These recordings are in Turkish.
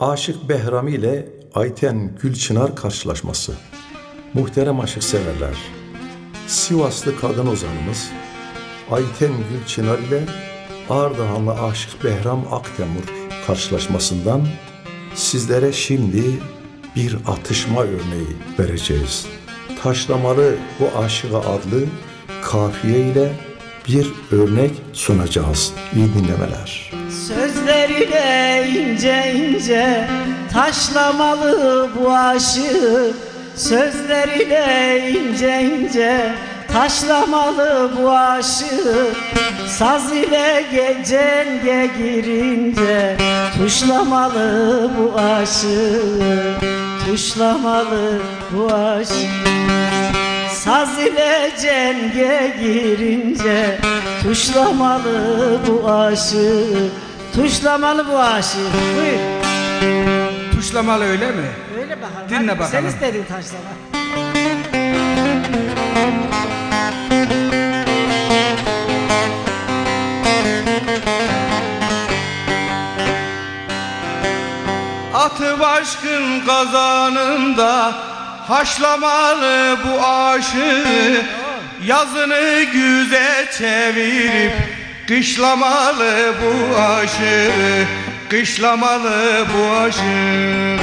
Aşık Behram ile Ayten Gülçınar karşılaşması. Muhterem aşık severler, Sivaslı kadın ozanımız Ayten Gülçınar ile Ardahanlı aşık Behram Aktemur karşılaşmasından sizlere şimdi bir atışma örneği vereceğiz. Taşlamalı bu aşığa adlı kafiye ile bir örnek sunacağız. İyi dinlemeler. Sözleriyle ince ince taşlamalı bu aşığı, sözleriyle ince ince taşlamalı bu aşığı, saz ile gecenge girince tuşlamalı bu aşığı, tuşlamalı bu aşığı. Saz ile cenge girince tuşlamalı bu aşığı, tuşlamalı bu aşığı. Buyur. Tuşlamalı öyle mi? Öyle bakalım. Dinle hadi, bakalım. sen istedin taşlama. Atı aşkın kazanında haşlamalı bu aşığı, yazını güzel çevirip kışlamalı bu aşığı, kışlamalı bu aşığı.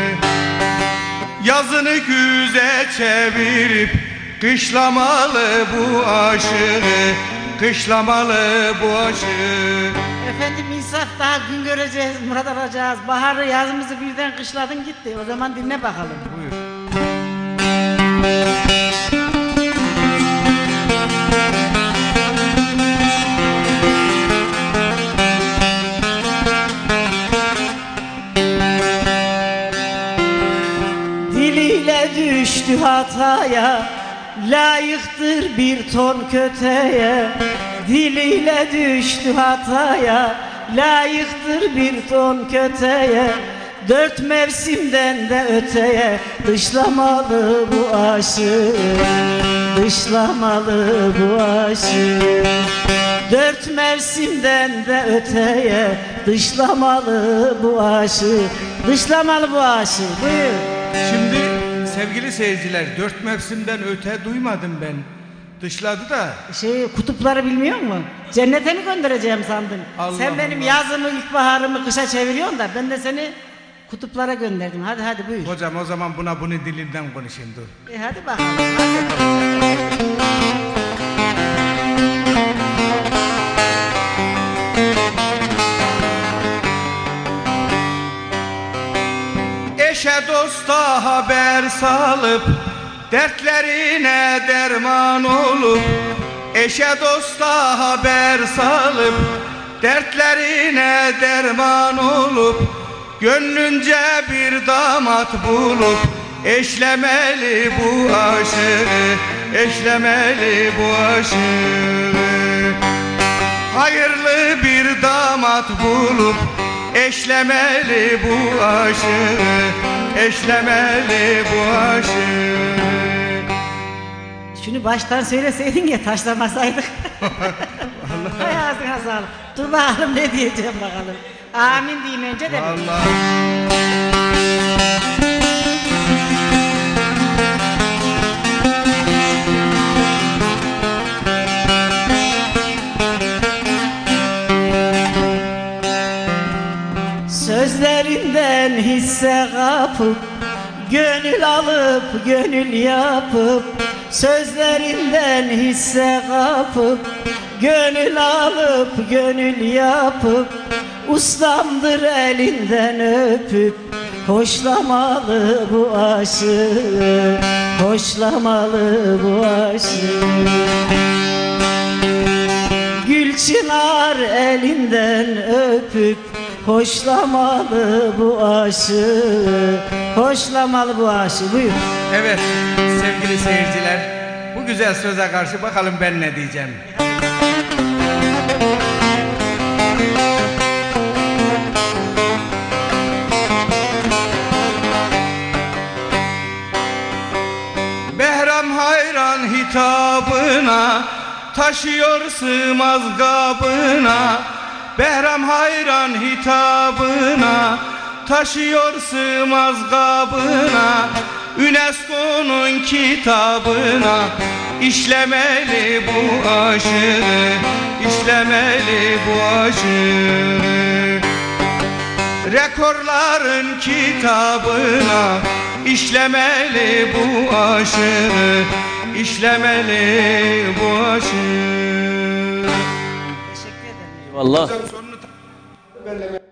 Yazını güzel çevirip kışlamalı bu aşığı, kışlamalı bu aşığı. Efendim insaf, daha gün göreceğiz, murat alacağız. Baharı yazımızı birden kışladın gitti. O zaman dinle bakalım. Buyur. Diliyle düştü hataya, layıktır bir ton köteye. Diliyle düştü hataya, layıktır bir ton köteye. Dört mevsimden de öteye dışlamalı bu aşığı, dışlamalı bu aşığı. Dört mevsimden de öteye dışlamalı bu aşığı, dışlamalı bu aşığı. Buyur. Şimdi sevgili seyirciler, dört mevsimden öte duymadım ben. Dışladı da. Kutupları bilmiyor musun? Cennete mi göndereceğim sandın? Allah Sen benim Allah. yazımı, ilkbaharımı kışa çeviriyorsun da ben de seni kutuplara gönderdim. Hadi buyur. Hocam o zaman bunu dilinden konuşayım, dur. Hadi bakalım. Hadi. Eşe dosta haber salıp dertlerine derman olup, eşe dosta haber salıp dertlerine derman olup, gönlünce bir damat bulup eşlemeli bu aşığı, eşlemeli bu aşığı. Hayırlı bir damat bulup eşlemeli bu aşığı, eşlemeli bu aşığı. Şunu baştan söyleseydin ya, taşlamasaydık. Hay ağzına sağlık. Dur bakalım ne diyeceğim bakalım. Amin diyeyim önce de. Allah. Sözlerinden hisse kapıp gönül alıp gönül yapıp, sözlerinden hisse kapıp gönül alıp gönül yapıp, ustamdır elinden öpüp hoşlamalı bu aşığı, hoşlamalı bu aşığı. Gülçınar elinden öpüp hoşlamalı bu aşığı, hoşlamalı bu aşığı. Buyur. Evet sevgili seyirciler, bu güzel söze karşı bakalım ben ne diyeceğim. Behram hayran hitabına, taşıyor sığmaz kabına. Behram hayran hitabına, taşıyor sığmaz kabına, UNESCO'nun kitabına. İşlemeli bu aşırı, işlemeli bu aşırı. Rekorların kitabına işlemeli bu aşırı, işlemeli bu aşırı. Teşekkür ederim. Vallahi.